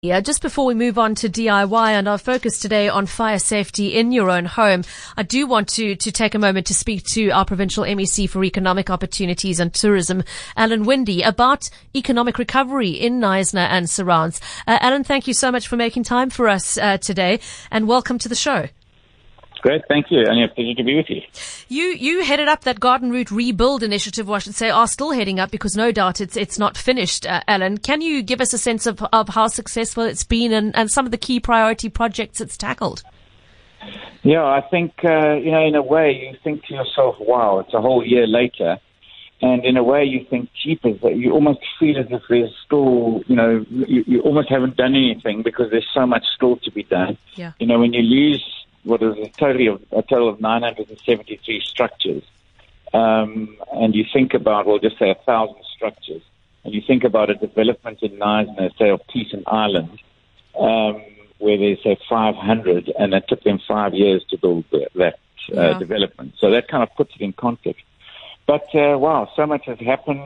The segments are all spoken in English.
Yeah, just before we move on to DIY and our focus today on fire safety in your own home, I do want to take a moment to speak to our Provincial MEC for Economic Opportunities and Tourism, Alan Winde, about economic recovery in Knysna and surrounds. Alan, thank you so much for making time for us today, and welcome to the show. Great, thank you, and a pleasure to be with you. You headed up that Garden Route Rebuild initiative, or I should say are still heading up, because no doubt it's not finished, Alan. Can you give us a sense of how successful it's been and some of the key priority projects it's tackled? Yeah, I think, in a way you think to yourself, wow, it's a whole year later. And in a way you think, jeepers, that you almost feel as if there's still, you almost haven't done anything because there's so much still to be done. Yeah. When you lose what is a total of 973 structures, and you think about, well, just say 1,000 structures, and you think about a development in Knysna, say of Teesson Island, where there's say 500, and it took them 5 years to build that development. So that kind of puts it in context. But wow, so much has happened.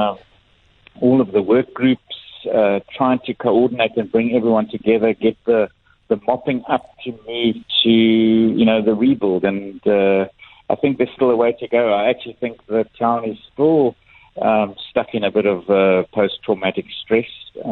All of the work groups trying to coordinate and bring everyone together, get the mopping up to move to, the rebuild. And I think there's still a way to go. I actually think the town is still stuck in a bit of post-traumatic stress.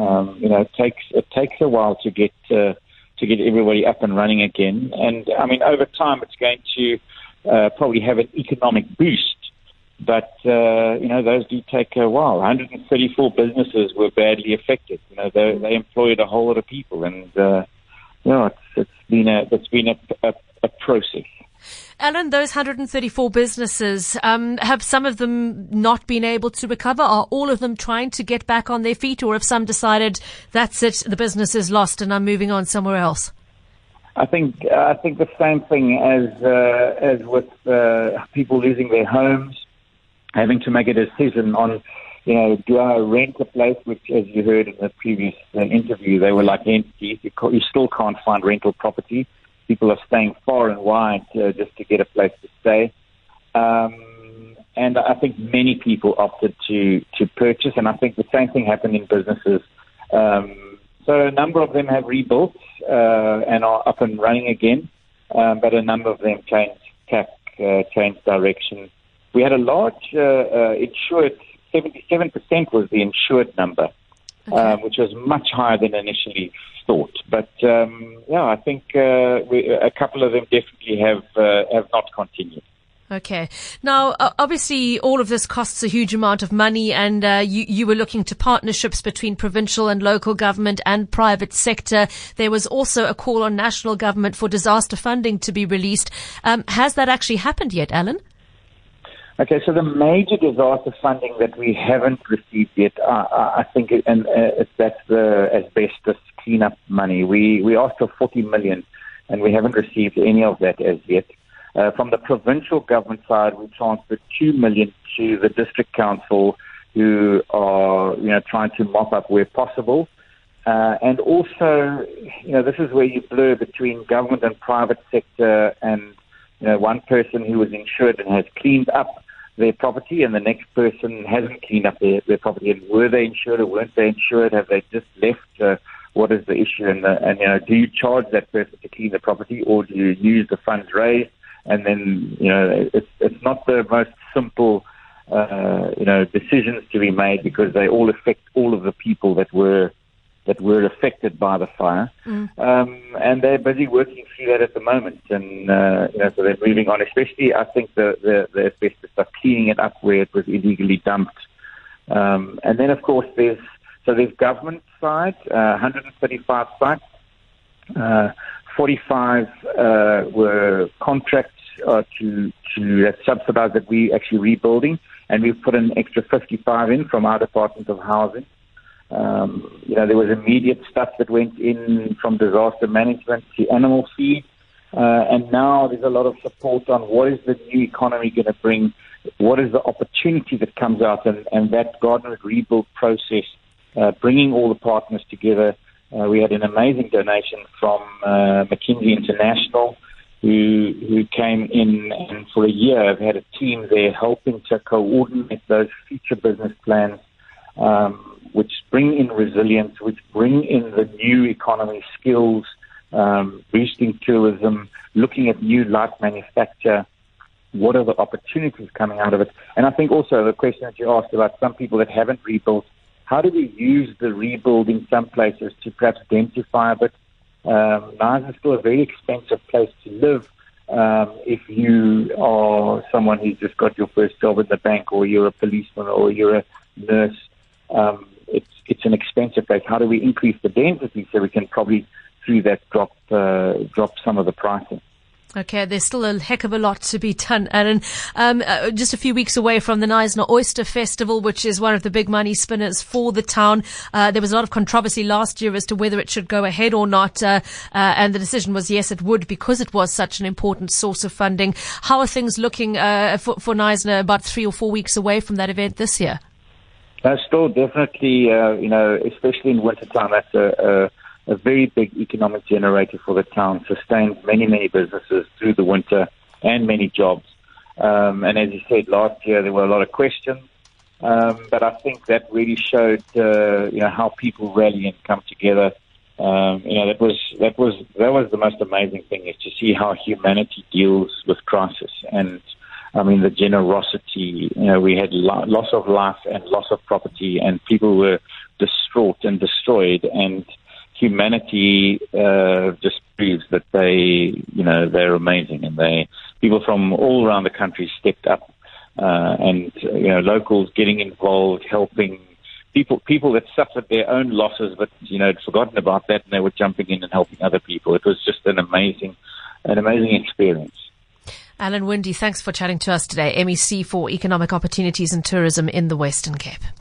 It takes a while to get everybody up and running again. And, over time it's going to probably have an economic boost. But, those do take a while. 134 businesses were badly affected. They employed a whole lot of people, and it's been a process. Alan, those 134 businesses, have some of them not been able to recover? Are all of them trying to get back on their feet, or have some decided that's it, the business is lost and I'm moving on somewhere else? I think the same thing as with people losing their homes, having to make a decision on, do I rent a place, which, as you heard in the previous interview, they were like entities. You still can't find rental property. People are staying far and wide just to get a place to stay. And I think many people opted to purchase, and I think the same thing happened in businesses. So a number of them have rebuilt and are up and running again, but a number of them changed tack, changed direction. We had a large insured, 77% was the insured number, which was much higher than initially thought. But, I think a couple of them definitely have not continued. Okay. Now, obviously, all of this costs a huge amount of money, and you were looking to partnerships between provincial and local government and private sector. There was also a call on national government for disaster funding to be released. Has that actually happened yet, Alan? Okay, so the major disaster funding that we haven't received yet, I think, that's the asbestos cleanup money. We asked for 40 million, and we haven't received any of that as yet. From the provincial government side, we transferred 2 million to the district council, who are, trying to mop up where possible. And also, this is where you blur between government and private sector, and, one person who was insured and has cleaned up their property, and the next person hasn't cleaned up their property. And were they insured or weren't they insured? Have they just left? What is the issue? And do you charge that person to clean the property, or do you use the funds raised? And then, it's not the most simple, decisions to be made, because they all affect all of the people that were affected by the fire. And they're busy working through that at the moment. And, so they're moving on, especially, I think, the asbestos stuff, cleaning it up where it was illegally dumped. And then, of course, there's government side, 135 sites, 45 were contracts to subsidize that we actually rebuilding, and we've put an extra 55 in from our Department of Housing. There was immediate stuff that went in from disaster management to animal feed, and now there's a lot of support on what is the new economy going to bring, what is the opportunity that comes out, and that Garden Route Rebuild process, bringing all the partners together. We had an amazing donation from McKinsey International, who came in, and for a year have had a team there helping to coordinate those future business plans which bring in resilience, which bring in the new economy skills, boosting tourism, looking at new light manufacture. What are the opportunities coming out of it? And I think also the question that you asked about some people that haven't rebuilt, how do we use the rebuild in some places to perhaps densify a bit? Knysna is still a very expensive place to live. If you are someone who's just got your first job at the bank, or you're a policeman, or you're a nurse, it's an expensive place. How do we increase the density so we can probably through that drop some of the pricing? Okay, there's still a heck of a lot to be done, Alan. Just a few weeks away from the Knysna Oyster Festival, which is one of the big money spinners for the town. There was a lot of controversy last year as to whether it should go ahead or not, and the decision was yes, it would, because it was such an important source of funding. How are things looking for Knysna about 3 or 4 weeks away from that event this year? Still definitely, especially in wintertime, that's a very big economic generator for the town, sustains many, many businesses through the winter and many jobs. And as you said, last year there were a lot of questions, but I think that really showed, how people rally and come together. That was the most amazing thing, is to see how humanity deals with crisis. And I mean, the generosity, we had loss of life and loss of property, and people were distraught and destroyed, and humanity just proves that they're amazing, and people from all around the country stepped up, and locals getting involved, helping people that suffered their own losses, but had forgotten about that, and they were jumping in and helping other people. It was just an amazing experience. Alan Winde, thanks for chatting to us today, MEC for Economic Opportunities and Tourism in the Western Cape.